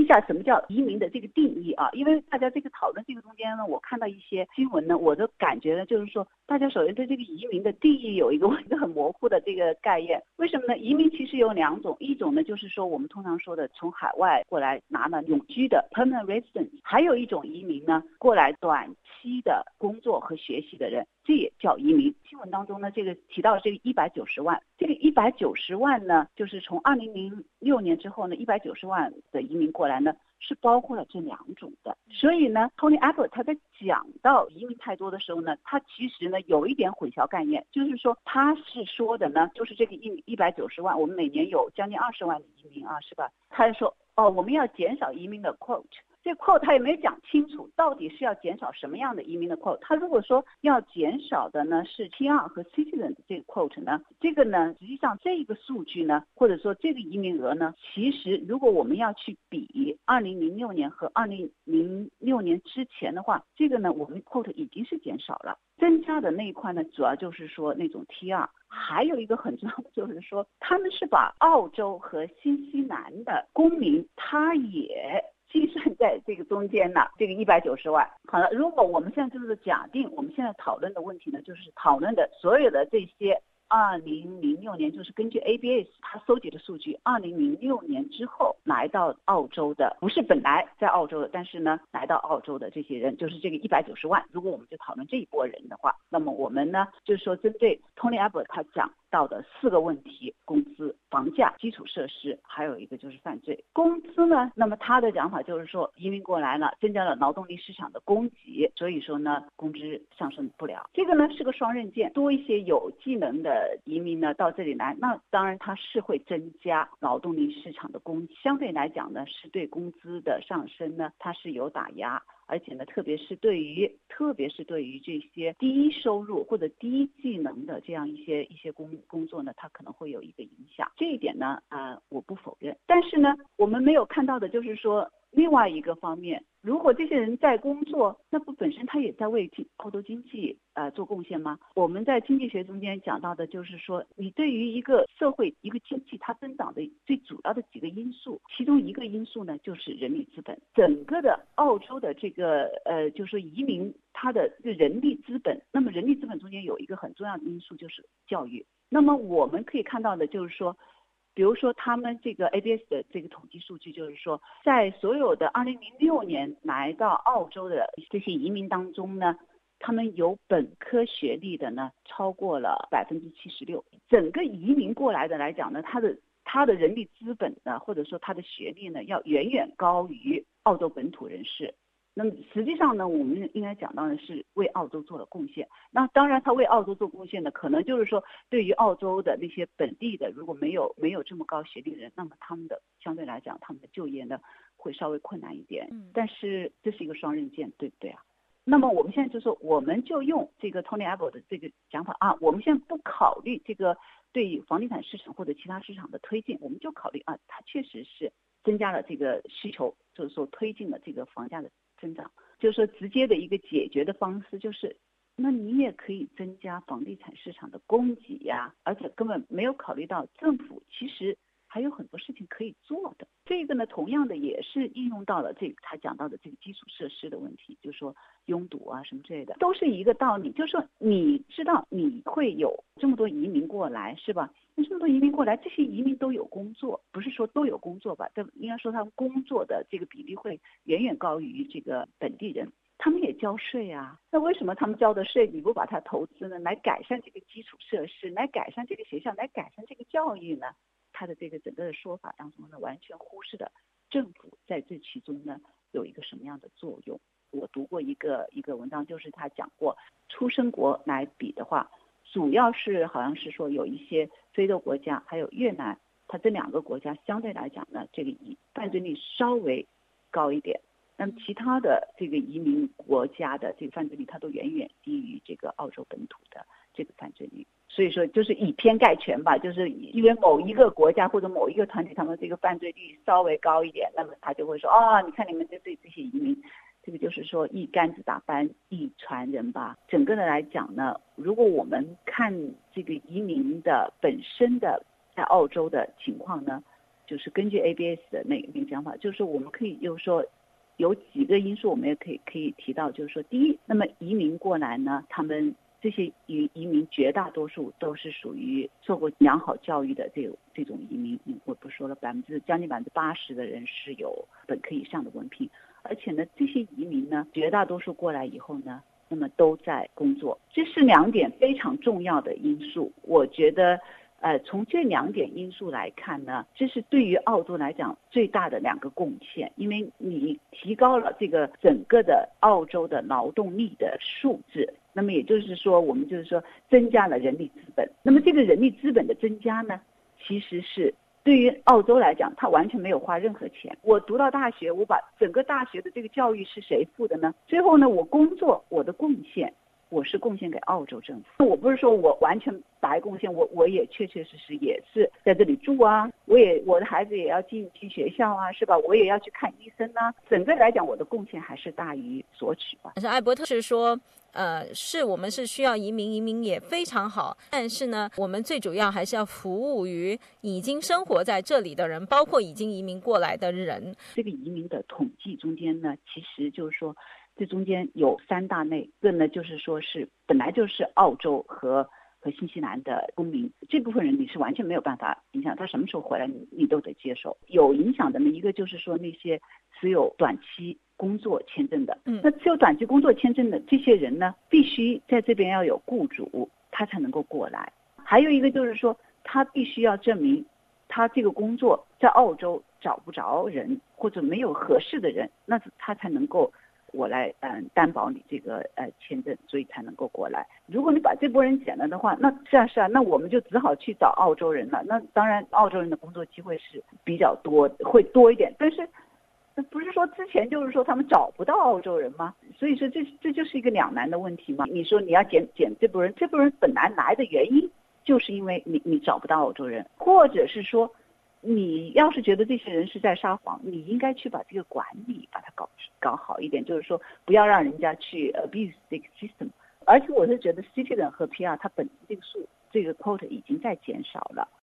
下什么叫移民的这个定义啊，因为大家这个讨论这个中间呢，我看到一些新闻呢，我的感觉呢就是说，大家首先对这个移民的定义有一个很模糊的这个概念。为什么呢？移民其实有两种，一种呢就是说我们通常说的从海外过来拿了永居的 permanent residence， 还有一种移民呢过来短期的工作和学习的人，这也叫移民。新闻当中呢，这个提到这个190万，这个190万呢，就是从2006年之后呢，190万的移民过来呢，是包括了这两种的。所以呢 Tony Abbott 他在讲到移民太多的时候呢，他其实呢有一点混淆概念，就是说他是说的呢，就是这个190万，我们每年有将近20万的移民啊，是吧？他就说我们要减少移民的 quote。这 quote 他也没讲清楚到底是要减少什么样的移民的 quote。 他如果说要减少的呢是 TR 和 citizen 的这个 quote 呢，这个呢实际上这个数据呢，或者说这个移民额呢，其实如果我们要去比2006年和2006年之前的话，这个呢我们 quote 已经是减少了。增加的那一块呢，主要就是说那种 TR。 还有一个很重要的就是说，他们是把澳洲和新西兰的公民他也计算在这个中间呢，这个190万。好了，如果我们现在就是假定我们现在讨论的问题呢，就是讨论的所有的这些2006年，就是根据 ABS 他收集的数据，2006年之后来到澳洲的，不是本来在澳洲的，但是呢来到澳洲的这些人，就是这个190万。如果我们就讨论这一波人的话，那么我们呢就是说针对 Tony Abbott 他讲到的4个问题：工资、房价、基础设施，还有一个就是犯罪。工资呢，那么他的讲法就是说，移民过来了，增加了劳动力市场的供给，所以说呢工资上升不了。这个呢是个双刃剑，多一些有技能的移民呢到这里来，那当然它是会增加劳动力市场的供给，相对来讲呢是对工资的上升呢它是有打压。而且呢，特别是对于这些低收入或者低技能的这样一些工作呢，它可能会有一个影响。这一点呢，我不否认。但是呢，我们没有看到的就是说，另外一个方面，如果这些人在工作，那不本身他也在为澳洲经济做贡献吗？我们在经济学中间讲到的就是说，你对于一个社会一个经济它增长的最主要的几个因素，其中一个因素呢就是人力资本。整个的澳洲的这个就是说移民它的人力资本，那么人力资本中间有一个很重要的因素就是教育。那么我们可以看到的就是说，比如说他们这个 ABS 的这个统计数据，就是说在所有的2006年来到澳洲的这些移民当中呢，他们有本科学历的呢超过了76%。整个移民过来的来讲呢，他的人力资本呢，或者说他的学历呢，要远远高于澳洲本土人士。那么实际上呢，我们应该讲到的是为澳洲做了贡献。那当然他为澳洲做贡献的，可能就是说对于澳洲的那些本地的，如果没有这么高学历的人，那么他们的相对来讲他们的就业呢会稍微困难一点。但是这是一个双刃剑，对不对啊？那么我们现在就说，我们就用这个 Tony Abbott 的这个讲法啊，我们现在不考虑这个对房地产市场或者其他市场的推进，我们就考虑它确实是增加了这个需求，就是说推进了这个房价的增长。就是说直接的一个解决的方式就是，那你也可以增加房地产市场的供给呀，而且根本没有考虑到政府其实还有很多事情可以做的。这个呢，同样的也是应用到了这个他讲到的这个基础设施的问题，就是说拥堵啊什么之类的，都是一个道理。就是说你知道你会有这么多移民过来，是吧？这么多移民过来，这些移民都有工作，不是说都有工作吧？应该说他们工作的这个比例会远远高于这个本地人。他们也交税啊，那为什么他们交的税你不把它投资呢？来改善这个基础设施，来改善这个学校，来改善这个教育呢？他的这个整个的说法当中呢，完全忽视了政府在这其中呢有一个什么样的作用。我读过一个文章，就是他讲过，出生国来比的话，主要是好像是说有一些非洲国家还有越南，它这2个国家相对来讲呢，这个犯罪率稍微高一点。那么其他的这个移民国家的这个犯罪率，它都远远低于这个澳洲本土的这个犯罪率。所以说就是以偏概全吧，就是因为某一个国家或者某一个团体他们这个犯罪率稍微高一点，那么他就会说你看你们对这些移民，这个就是说一竿子打翻一船人吧。整个的来讲呢，如果我们看这个移民的本身的在澳洲的情况呢， 就是根据 ABS 的那个讲法，就是说我们可以就是说有几个因素我们也可以提到，就是说第一，那么移民过来呢，他们这些移民绝大多数都是属于受过良好教育的这种移民，我不说了，将近80%的人是有本科以上的文凭，而且呢，这些移民呢，绝大多数过来以后呢，那么都在工作，这是2点非常重要的因素。我觉得从这2点因素来看呢，这是对于澳洲来讲最大的2个贡献，因为你提高了这个整个的澳洲的劳动力的素质，那么也就是说我们就是说增加了人力资本。那么这个人力资本的增加呢，其实是对于澳洲来讲，他完全没有花任何钱。我读到大学，我把整个大学的这个教育是谁付的呢？最后呢，我工作我的贡献，我是贡献给澳洲政府。我不是说我完全白贡献，我也确实也是在这里住啊，我的孩子也要进学校啊，是吧？我也要去看医生啊。整个来讲，我的贡献还是大于索取吧。 但是艾伯特是说是我们是需要移民也非常好，但是呢，我们最主要还是要服务于已经生活在这里的人，包括已经移民过来的人。 这个移民的统计中间呢，其实就是说这中间有3大类，一个呢就是说是本来就是澳洲和新西兰的公民，这部分人你是完全没有办法影响，他什么时候回来你都得接受。有影响的呢，一个就是说那些持有短期工作签证的，那持有短期工作签证的这些人呢，必须在这边要有雇主，他才能够过来。还有一个就是说，他必须要证明他这个工作在澳洲找不着人，或者没有合适的人，那他才能够我来担保你这个签证，所以才能够过来。如果你把这波人减了的话，那是啊，那我们就只好去找澳洲人了。那当然，澳洲人的工作机会是比较多，会多一点，但是不是说之前就是说他们找不到澳洲人吗？所以说这就是一个两难的问题嘛。你说你要减这波人，这波人本来来的原因就是因为你找不到澳洲人，或者是说你要是觉得这些人是在撒谎，你应该去把这个管理把它搞好一点，就是说不要让人家去 abuse 这个 system。 而且我是觉得 citizen 和 PR 它本身这个quota 已经在减少了，